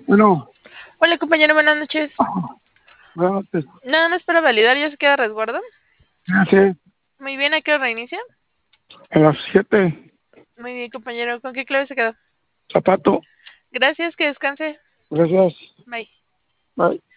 Bueno, Hola compañero, buenas noches. buenas noches. Nada más para validar, ¿ya se queda resguardo? Hace Muy bien, ¿a qué hora reinicia? a las 7, Muy bien compañero, ¿con qué clave se quedó? zapato. Gracias, que descanse. Gracias. Bye. Bye.